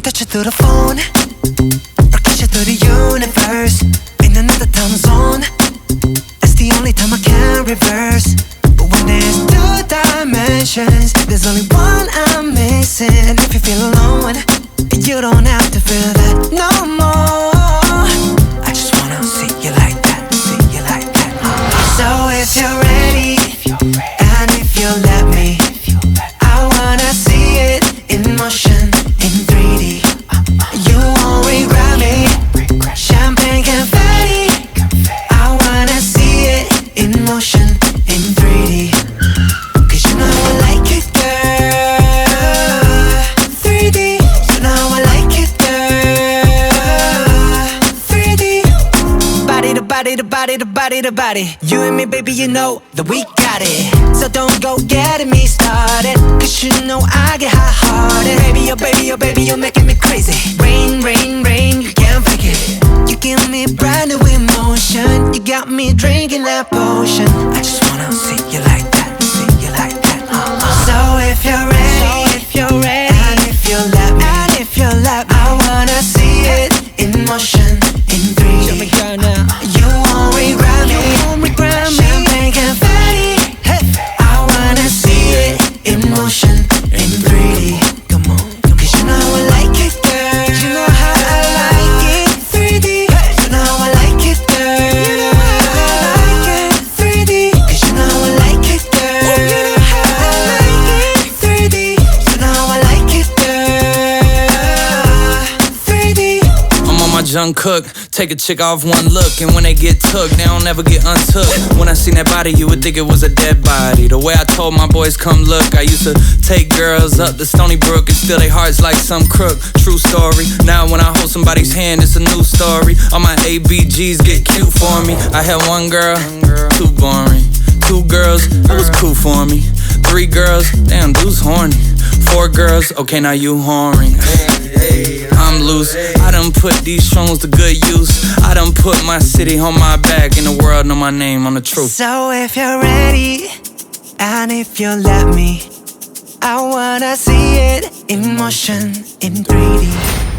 touch you through the phone or kiss you through the universe. In another time zone, it's the only time I can reverse. But when there's two dimensions, there's only one I'm missing. And if you feel alone, you don't have to feel that no more. I just wanna see you like that, see you like that. So if you're ready, and if you let me, I wanna see it in motion, in 3D. You won't regret me. Champagne confetti. I wanna see it in motion, in 3D. Cause you know I like it, girl. 3D. You know I like it, girl. 3D. Body to body to body to body to body. You and me, baby, you know that we got it. So don't go getting me started, cause you know I get hot-hearted. Baby, oh baby, oh baby, you're making me crazy. Rain, rain, rain, you can't fake it. You give me brand new emotion. You got me drinking that potion. I just wanna see you like that, see you like that. So if you're ready, and if you let me, I wanna see it in motion, in 3D. Show me girl now. You won't regret me. Champagne confetti. I wanna see it in motion, in 3D. Come on, cause you know I like it, girl. You know how I like it, 3D. You know I like it, girl. You know how I like it, 3D. Cause you know I like it, girl. You know how I like it, 3D. You know I like it, girl. 3D. I'm on my junk cook. Take a chick off one look, and when they get took, they don't ever get untook. When I seen that body, you would think it was a dead body. The way I told my boys, come look, I used to take girls up to Stony Brook and steal their hearts like some crook. True story. Now when I hold somebody's hand, it's a new story. All my ABGs get cute for me. I had one girl, too boring. 2 girls, that was cool for me. 3 girls, damn, dude's horny. 4 girls, okay, now you whoring. I'm loose, I done put these shrooms to good use. I done put my city on my back, and the world know my name on the truth. So if you're ready, and if you let me, I wanna see it in motion, in 3D.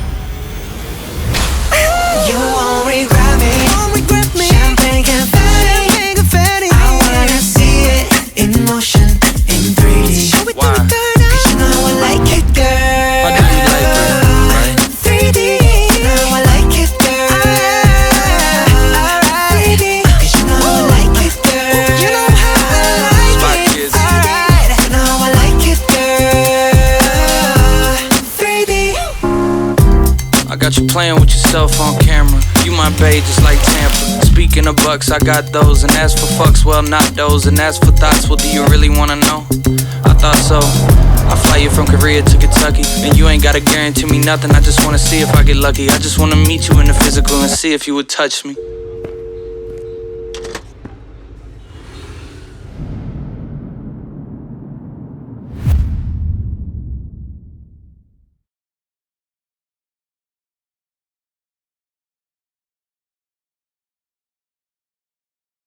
You won't regret me. Champagne confetti. I wanna see it in motion, in 3D. Why? Cause you know I like it, girl. Why do you like it, right? 3D. You know I like it, girl. Alright. 3D. Cause you know I like it, girl. You know how I like it. Alright. You know I like it, girl. 3D. I got you playing with yourself on camera. You my babe just like Tampa. Speaking of bucks, I got those. And as for fucks, well not those. And as for thoughts, well do you really wanna know? I thought so. I fly you from Korea to Kentucky, and you ain't gotta guarantee me nothing. I just wanna see if I get lucky. I just wanna meet you in the physical and see if you would touch me.